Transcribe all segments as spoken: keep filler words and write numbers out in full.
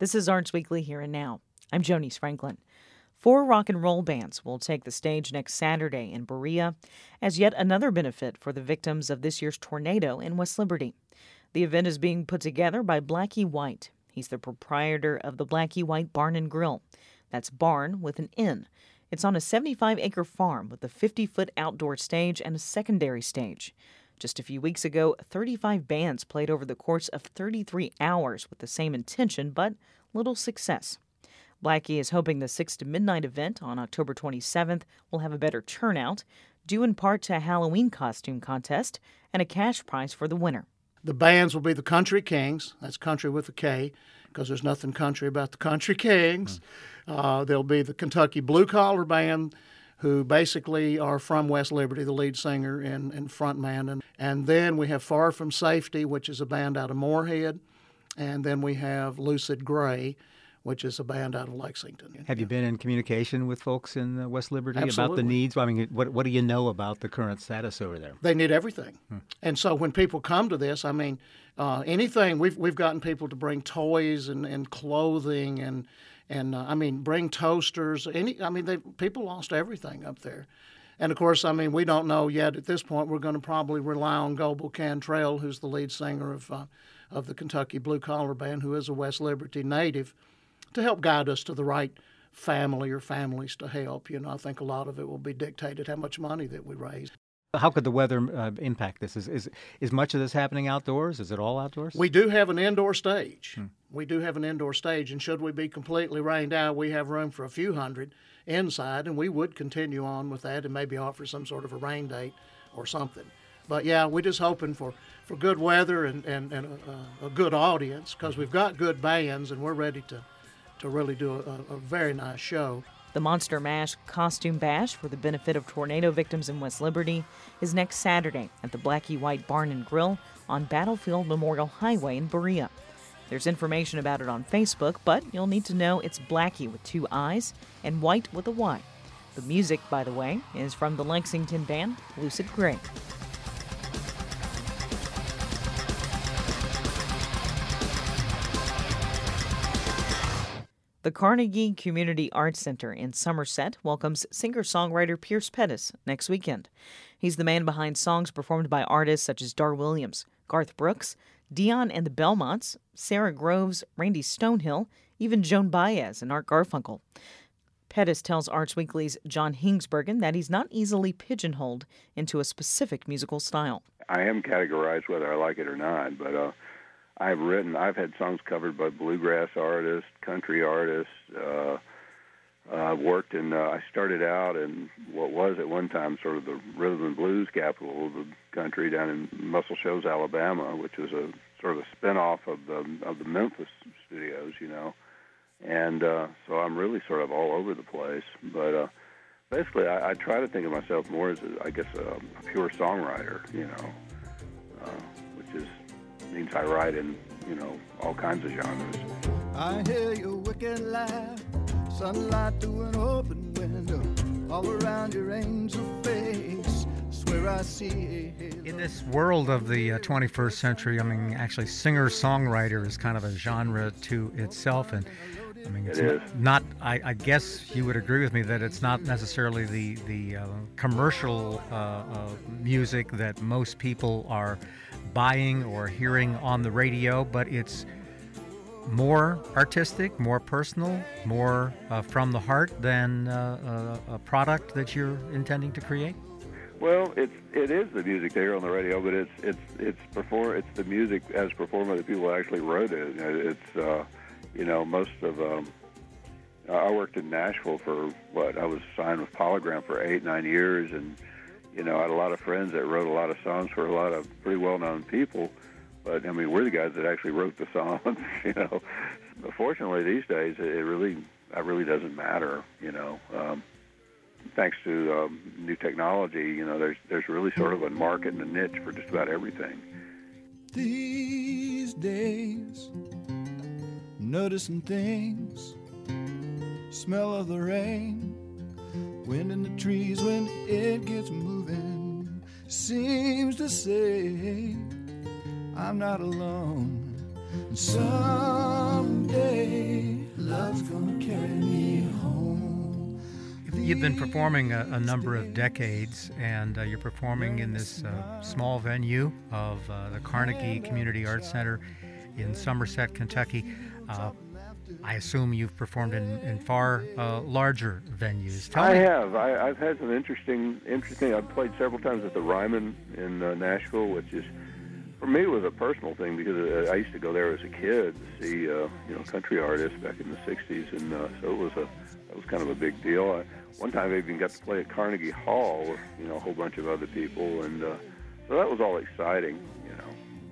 This is Arts Weekly Here and Now. I'm Jonice Franklin. Four rock and roll bands will take the stage next Saturday in Berea as yet another benefit for the victims of this year's tornado in West Liberty. The event is being put together by Blackie White. He's the proprietor of the Blackie White Barn and Grill. That's barn with an N. It's on a seventy-five acre farm with a fifty foot outdoor stage and a secondary stage. Just a few weeks ago, thirty-five bands played over the course of thirty-three hours with the same intention, but little success. Blackie is hoping the six to midnight event on October twenty-seventh will have a better turnout, due in part to a Halloween costume contest and a cash prize for the winner. The bands will be the Country Kings. That's country with a K, because there's nothing country about the Country Kings. Mm. Uh, there'll be the Kentucky Blue Collar Band, who basically are from West Liberty, the lead singer and, and frontman. And, and then we have Far From Safety, which is a band out of Moorhead. And then we have Lucid Gray, which is a band out of Lexington. Have you been in communication with folks in uh, West Liberty Absolutely. about the needs? I mean, what, what do you know about the current status over there? They need everything. Hmm. And so when people come to this, I mean, uh, anything, we've we've gotten people to bring toys and, and clothing and And, uh, I mean, bring toasters. Any, I mean, they, people lost everything up there. And, of course, I mean, we don't know yet at this point. We're going to probably rely on Goebel Cantrell, who's the lead singer of uh, of the Kentucky Blue Collar Band, who is a West Liberty native, to help guide us to the right family or families to help. You know, I think a lot of it will be dictated how much money that we raise. How could the weather uh, impact this? Is, is is much of this happening outdoors? Is it all outdoors? We do have an indoor stage. Hmm. We do have an indoor stage, and should we be completely rained out, we have room for a few hundred inside, and we would continue on with that and maybe offer some sort of a rain date or something. But, yeah, we're just hoping for, for good weather and, and, and a, a good audience, because we've got good bands, and we're ready to, to really do a, a very nice show. The Monster Mash Costume Bash for the benefit of tornado victims in West Liberty is next Saturday at the Blackie White Barn and Grill on Battlefield Memorial Highway in Berea. There's information about it on Facebook, but you'll need to know it's Blackie with two I's and White with a Y. The music, by the way, is from the Lexington band Lucid Gray. The Carnegie Community Arts Center in Somerset welcomes singer-songwriter Pierce Pettis next weekend. He's the man behind songs performed by artists such as Dar Williams, Garth Brooks, Dion and the Belmonts, Sarah Groves, Randy Stonehill, even Joan Baez and Art Garfunkel. Pettis tells Arts Weekly's John Hingsbergen that he's not easily pigeonholed into a specific musical style. I am categorized whether I like it or not, but uh, I've written, I've had songs covered by bluegrass artists, country artists. Uh, uh, I've worked in, uh, I started out in what was at one time sort of the rhythm and blues capital of the country down in Muscle Shoals, Alabama, which was a sort of a spinoff of the of the Memphis studios, you know. And uh, so I'm really sort of all over the place. But uh, basically, I, I try to think of myself more as, a, I guess, a, a pure songwriter, you know, uh, which is means I write in, you know, all kinds of genres. I hear your wicked laugh, sunlight through an open window, all around your angel face, swear I see a halo. In this world of the uh, twenty-first century, I mean, actually singer-songwriter is kind of a genre to itself, and I mean, it's it is. not, I, I guess you would agree with me that it's not necessarily the, the uh, commercial uh, uh, music that most people are buying or hearing on the radio, but it's more artistic, more personal, more uh, from the heart than uh, a, a product that you're intending to create? Well, it's it is the music they hear on the radio, but it's it's it's perform it's the music as performed by the people who actually wrote it. It's uh, you know most of um, I worked in Nashville for what I was signed with Polygram for eight nine years, and you know I had a lot of friends that wrote a lot of songs for a lot of pretty well known people. But I mean, we're the guys that actually wrote the songs, you know. But fortunately, these days, it really that really doesn't matter, you know. Um, thanks to um, new technology, you know, there's there's really sort of a market and a niche for just about everything. These days, noticing things, smell of the rain, wind in the trees when it gets moving, seems to say I'm not alone. Someday You've been performing a, a number of decades, and uh, you're performing in this uh, small venue of uh, the Carnegie Community Arts Center in Somerset, Kentucky. Uh, I assume you've performed in, in far uh, larger venues. Tell I me. have. I, I've had some interesting, interesting. I've played several times at the Ryman in uh, Nashville, which is, for me, was a personal thing because uh, I used to go there as a kid to see, uh, you know, country artists back in the sixties, and uh, so it was a, that was kind of a big deal. I, one time I even got to play at Carnegie Hall with, you know, a whole bunch of other people, and uh, so that was all exciting, you know.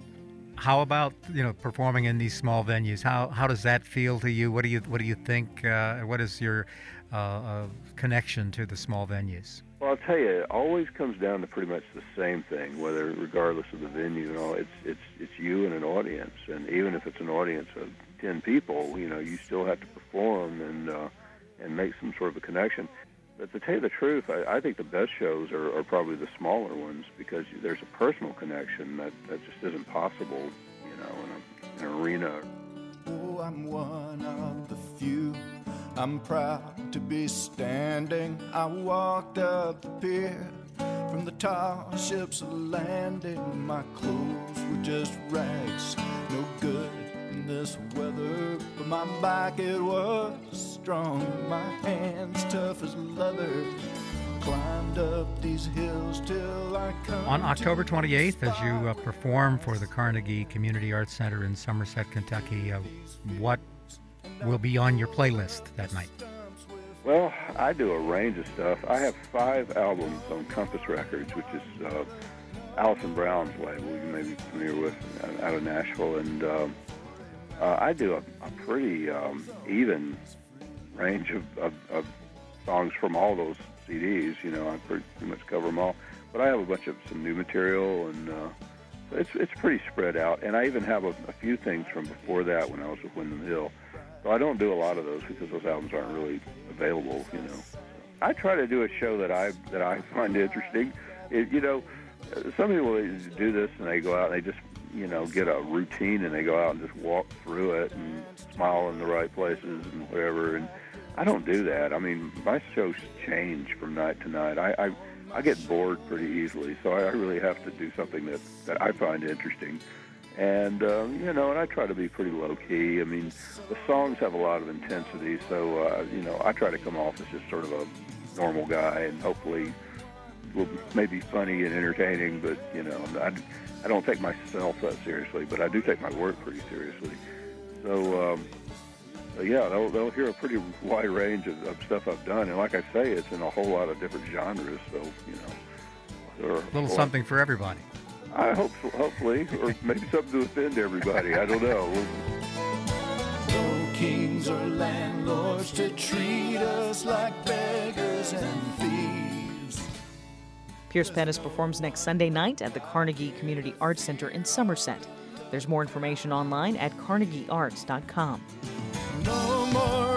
How about, you know, performing in these small venues? How how does that feel to you? What do you what do you think? Uh, what is your uh, uh, connection to the small venues? Well, I'll tell you, it always comes down to pretty much the same thing, whether regardless of the venue and all. It's it's it's you and an audience, and even if it's an audience of ten people, you know, you still have to perform and uh, and make some sort of a connection. But to tell you the truth, I, I think the best shows are, are probably the smaller ones because there's a personal connection that, that just isn't possible, you know, in, a, in an arena. Oh, I'm one of the few. I'm proud to be standing. I walked up the pier from the tall ships landing. My clothes were just rags, no good in this weather. But my back, it was strong, my hands tough as leather. Climbed up these hills till I come. On October twenty-eighth, as you uh, perform for the Carnegie Community Arts Center in Somerset, Kentucky, uh, what will be on your playlist that night? Well, I do a range of stuff. I have five albums on Compass Records, which is uh, Alison Brown's label, you may be familiar with, out of Nashville, and um, uh, I do a, a pretty um, even range of, of, of songs from all those C Ds. You know, I pretty, pretty much cover them all. But I have a bunch of some new material, and uh, it's it's pretty spread out. And I even have a, a few things from before that when I was with Windham Hill. So I don't do a lot of those because those albums aren't really available. You know, I try to do a show that I that I find interesting. It, you know, some people do this and they go out and they just, you know, get a routine and they go out and just walk through it and smile in the right places and whatever. And I don't do that. I mean, my shows change from night to night. I, I, I get bored pretty easily, so I really have to do something that, that I find interesting. And, uh, you know, and I try to be pretty low-key. I mean, the songs have a lot of intensity, so, uh, you know, I try to come off as just sort of a normal guy and hopefully will maybe funny and entertaining, but, you know, I, I don't take myself that seriously, but I do take my work pretty seriously. So, um, so yeah, they'll, they'll hear a pretty wide range of, of stuff I've done. And like I say, it's in a whole lot of different genres, so, you know. There are A little something for everybody. I hope, so, hopefully, or maybe something to offend everybody. I don't know. No kings or landlords to treat us like beggars and thieves. Pierce Pettis performs next Sunday night at the Carnegie Community Arts Center in Somerset. There's more information online at carnegie arts dot com. No more